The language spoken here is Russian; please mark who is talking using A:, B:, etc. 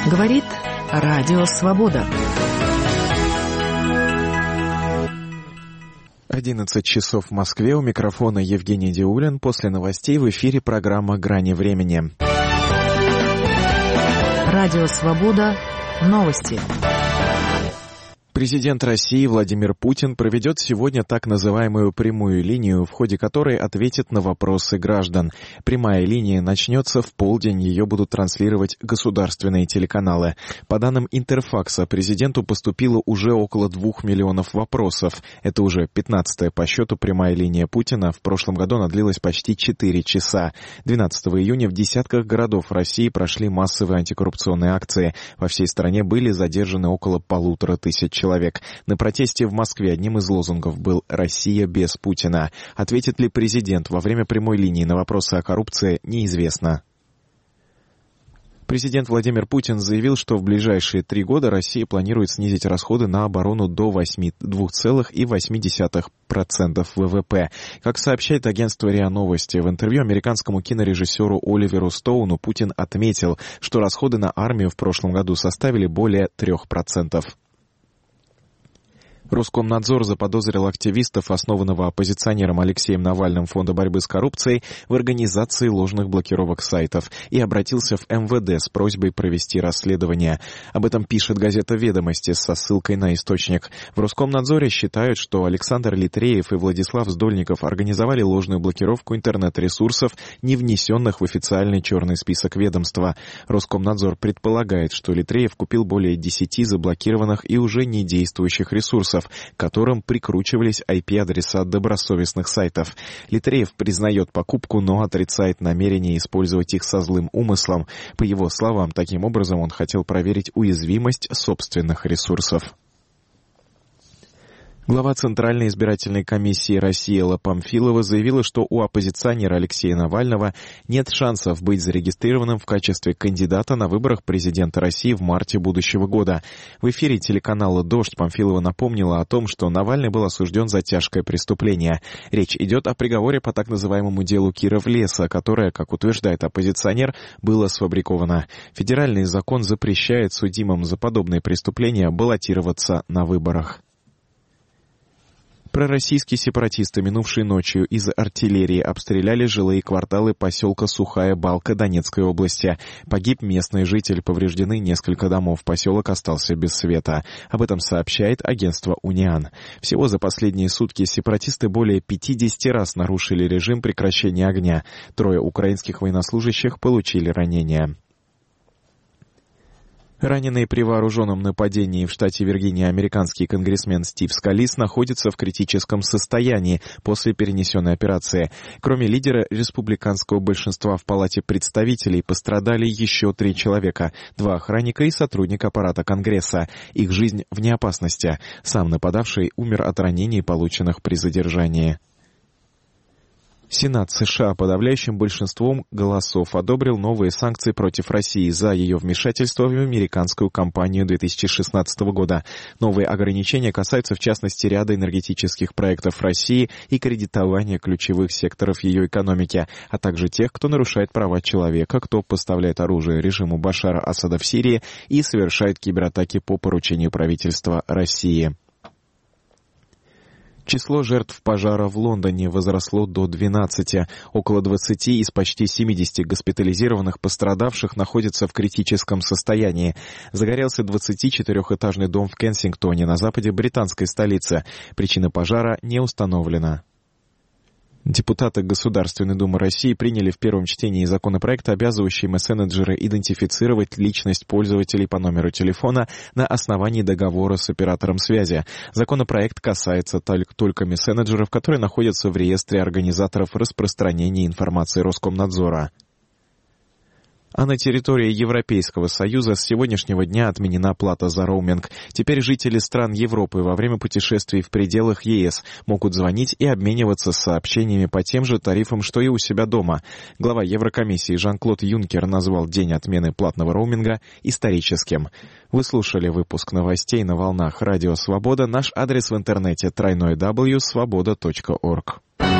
A: Говорит Радио Свобода.
B: 11 часов в Москве. У микрофона Евгений Диулин. После новостей в эфире программа «Грани времени».
A: Радио Свобода. Новости.
B: Президент России Владимир Путин проведет сегодня так называемую прямую линию, в ходе которой ответит на вопросы граждан. Прямая линия начнется в полдень, ее будут транслировать государственные телеканалы. По данным Интерфакса, президенту поступило уже около 2 миллионов вопросов. Это уже 15-я по счету прямая линия Путина. В прошлом году она длилась почти 4 часа. 12 июня в десятках городов России прошли массовые антикоррупционные акции. Во всей стране были задержаны около 1500 человек. На протесте в Москве одним из лозунгов был «Россия без Путина». Ответит ли президент во время прямой линии на вопросы о коррупции, неизвестно. Президент Владимир Путин заявил, что в ближайшие 3 года Россия планирует снизить расходы на оборону до 2,8% ВВП. Как сообщает агентство РИА Новости, в интервью американскому кинорежиссеру Оливеру Стоуну Путин отметил, что расходы на армию в прошлом году составили более 3%. Роскомнадзор заподозрил активистов, основанного оппозиционером Алексеем Навальным Фонда борьбы с коррупцией, в организации ложных блокировок сайтов и обратился в МВД с просьбой провести расследование. Об этом пишет газета «Ведомости» со ссылкой на источник. В Роскомнадзоре считают, что Александр Литреев и Владислав Сдольников организовали ложную блокировку интернет-ресурсов, не внесенных в официальный черный список ведомства. Роскомнадзор предполагает, что Литреев купил более 10 заблокированных и уже не действующих ресурсов, к которым прикручивались IP-адреса добросовестных сайтов. Литреев признает покупку, но отрицает намерение использовать их со злым умыслом. По его словам, таким образом он хотел проверить уязвимость собственных ресурсов. Глава Центральной избирательной комиссии России Элла Памфилова заявила, что у оппозиционера Алексея Навального нет шансов быть зарегистрированным в качестве кандидата на выборах президента России в марте будущего года. В эфире телеканала «Дождь» Памфилова напомнила о том, что Навальный был осужден за тяжкое преступление. Речь идет о приговоре по так называемому делу Киров-Леса, которое, как утверждает оппозиционер, было сфабриковано. Федеральный закон запрещает судимым за подобные преступления баллотироваться на выборах. Пророссийские сепаратисты минувшей ночью из артиллерии обстреляли жилые кварталы поселка Сухая Балка Донецкой области. Погиб местный житель, повреждены несколько домов, поселок остался без света. Об этом сообщает агентство «Униан». Всего за последние сутки сепаратисты более 50 раз нарушили режим прекращения огня. 3 украинских военнослужащих получили ранения. Раненый при вооруженном нападении в штате Виргиния американский конгрессмен Стив Скалис находится в критическом состоянии после перенесенной операции. Кроме лидера республиканского большинства в Палате представителей, пострадали еще 3 человека, 2 охранника и сотрудник аппарата Конгресса. Их жизнь вне опасности. Сам нападавший умер от ранений, полученных при задержании. Сенат США подавляющим большинством голосов одобрил новые санкции против России за ее вмешательство в американскую кампанию 2016 года. Новые ограничения касаются, в частности, ряда энергетических проектов России и кредитования ключевых секторов ее экономики, а также тех, кто нарушает права человека, кто поставляет оружие режиму Башара Асада в Сирии и совершает кибератаки по поручению правительства России. Число жертв пожара в Лондоне возросло до 12. Около 20 из почти 70 госпитализированных пострадавших находятся в критическом состоянии. Загорелся 24-этажный дом в Кенсингтоне, на западе британской столицы. Причина пожара не установлена. Депутаты Государственной Думы России приняли в первом чтении законопроект, обязывающий мессенджеры идентифицировать личность пользователей по номеру телефона на основании договора с оператором связи. Законопроект касается только мессенджеров, которые находятся в реестре организаторов распространения информации Роскомнадзора. А на территории Европейского Союза с сегодняшнего дня отменена плата за роуминг. Теперь жители стран Европы во время путешествий в пределах ЕС могут звонить и обмениваться сообщениями по тем же тарифам, что и у себя дома. Глава Еврокомиссии Жан-Клод Юнкер назвал день отмены платного роуминга историческим. Вы слушали выпуск новостей на волнах Радио Свобода. Наш адрес в интернете www.svoboda.org.